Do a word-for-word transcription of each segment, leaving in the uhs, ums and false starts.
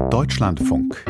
Deutschlandfunk.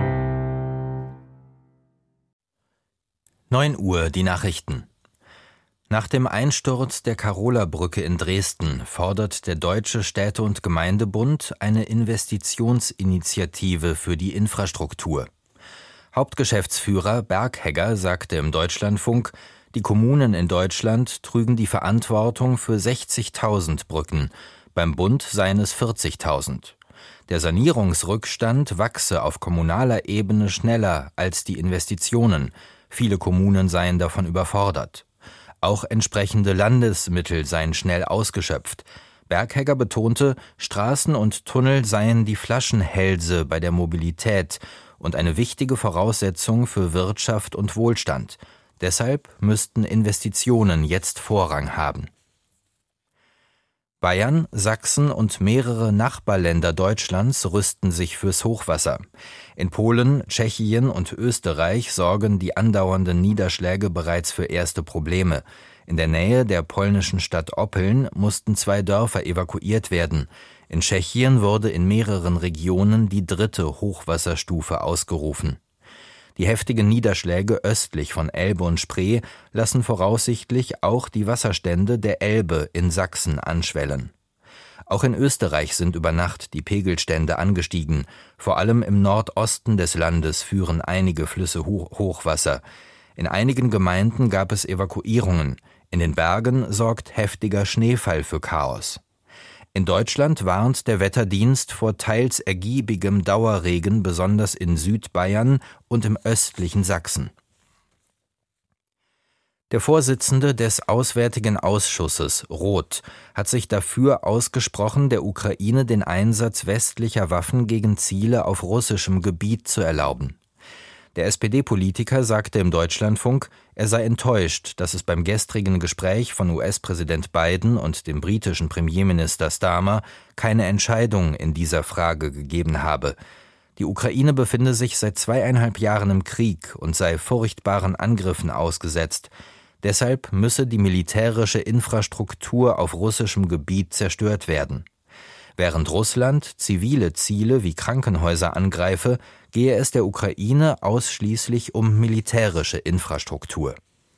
neun Uhr, die Nachrichten. Nach dem Einsturz der Karola-Brücke in Dresden fordert der Deutsche Städte- und Gemeindebund eine Investitionsinitiative für die Infrastruktur. Hauptgeschäftsführer Berghegger sagte im Deutschlandfunk, die Kommunen in Deutschland trügen die Verantwortung für sechzigtausend Brücken, beim Bund seien es vierzigtausend. Der Sanierungsrückstand wachse auf kommunaler Ebene schneller als die Investitionen. Viele Kommunen seien davon überfordert. Auch entsprechende Landesmittel seien schnell ausgeschöpft. Berghegger betonte, Straßen und Tunnel seien die Flaschenhälse bei der Mobilität und eine wichtige Voraussetzung für Wirtschaft und Wohlstand. Deshalb müssten Investitionen jetzt Vorrang haben. Bayern, Sachsen und mehrere Nachbarländer Deutschlands rüsten sich fürs Hochwasser. In Polen, Tschechien und Österreich sorgen die andauernden Niederschläge bereits für erste Probleme. In der Nähe der polnischen Stadt Oppeln mussten zwei Dörfer evakuiert werden. In Tschechien wurde in mehreren Regionen die dritte Hochwasserstufe ausgerufen. Die heftigen Niederschläge östlich von Elbe und Spree lassen voraussichtlich auch die Wasserstände der Elbe in Sachsen anschwellen. Auch in Österreich sind über Nacht die Pegelstände angestiegen. Vor allem im Nordosten des Landes führen einige Flüsse Hochwasser. In einigen Gemeinden gab es Evakuierungen. In den Bergen sorgt heftiger Schneefall für Chaos. In Deutschland warnt der Wetterdienst vor teils ergiebigem Dauerregen, besonders in Südbayern und im östlichen Sachsen. Der Vorsitzende des Auswärtigen Ausschusses, Roth, hat sich dafür ausgesprochen, der Ukraine den Einsatz westlicher Waffen gegen Ziele auf russischem Gebiet zu erlauben. Der S P D-Politiker sagte im Deutschlandfunk, er sei enttäuscht, dass es beim gestrigen Gespräch von U S-Präsident Biden und dem britischen Premierminister Starmer keine Entscheidung in dieser Frage gegeben habe. Die Ukraine befinde sich seit zweieinhalb Jahren im Krieg und sei furchtbaren Angriffen ausgesetzt. Deshalb müsse die militärische Infrastruktur auf russischem Gebiet zerstört werden. Während Russland zivile Ziele wie Krankenhäuser angreife, gehe es der Ukraine ausschließlich um militärische Infrastruktur.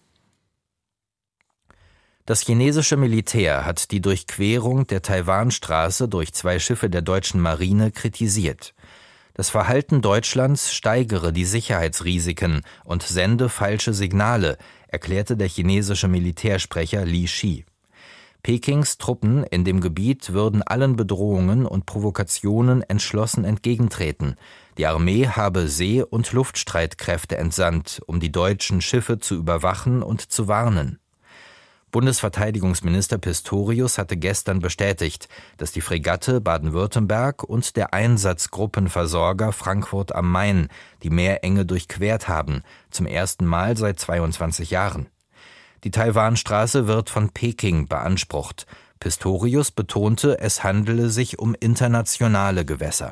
Das chinesische Militär hat die Durchquerung der Taiwanstraße durch zwei Schiffe der deutschen Marine kritisiert. Das Verhalten Deutschlands steigere die Sicherheitsrisiken und sende falsche Signale, erklärte der chinesische Militärsprecher Li Shi. Pekings Truppen in dem Gebiet würden allen Bedrohungen und Provokationen entschlossen entgegentreten. Die Armee habe See- und Luftstreitkräfte entsandt, um die deutschen Schiffe zu überwachen und zu warnen. Bundesverteidigungsminister Pistorius hatte gestern bestätigt, dass die Fregatte Baden-Württemberg und der Einsatzgruppenversorger Frankfurt am Main die Meerenge durchquert haben, zum ersten Mal seit zweiundzwanzig Jahren. Die Taiwanstraße wird von Peking beansprucht. Pistorius betonte, es handele sich um internationale Gewässer.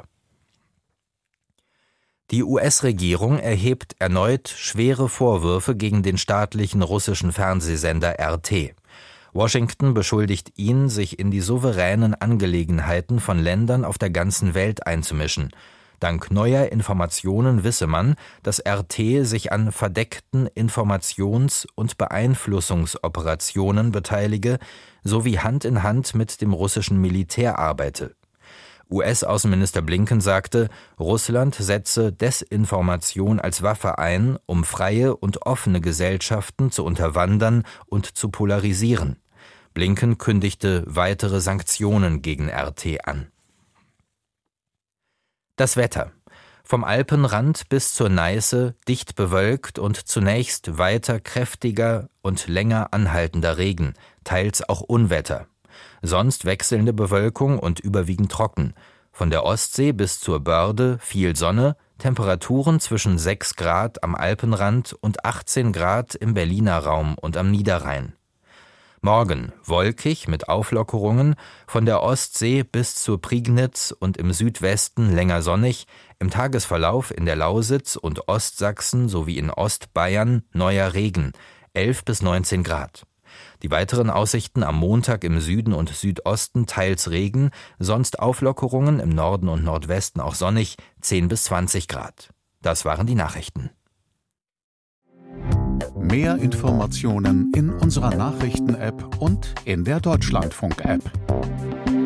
Die U S-Regierung erhebt erneut schwere Vorwürfe gegen den staatlichen russischen Fernsehsender R T. Washington beschuldigt ihn, sich in die souveränen Angelegenheiten von Ländern auf der ganzen Welt einzumischen. Dank neuer Informationen wisse man, dass R T sich an verdeckten Informations- und Beeinflussungsoperationen beteilige sowie Hand in Hand mit dem russischen Militär arbeite. U S-Außenminister Blinken sagte, Russland setze Desinformation als Waffe ein, um freie und offene Gesellschaften zu unterwandern und zu polarisieren. Blinken kündigte weitere Sanktionen gegen R T an. Das Wetter. Vom Alpenrand bis zur Neiße dicht bewölkt und zunächst weiter kräftiger und länger anhaltender Regen, teils auch Unwetter. Sonst wechselnde Bewölkung und überwiegend trocken. Von der Ostsee bis zur Börde viel Sonne, Temperaturen zwischen sechs Grad am Alpenrand und achtzehn Grad im Berliner Raum und am Niederrhein. Morgen wolkig mit Auflockerungen, von der Ostsee bis zur Prignitz und im Südwesten länger sonnig, im Tagesverlauf in der Lausitz und Ostsachsen sowie in Ostbayern neuer Regen, elf bis neunzehn Grad. Die weiteren Aussichten am Montag im Süden und Südosten teils Regen, sonst Auflockerungen, im Norden und Nordwesten auch sonnig, zehn bis zwanzig Grad. Das waren die Nachrichten. Mehr Informationen in unserer Nachrichten-App und in der Deutschlandfunk-App.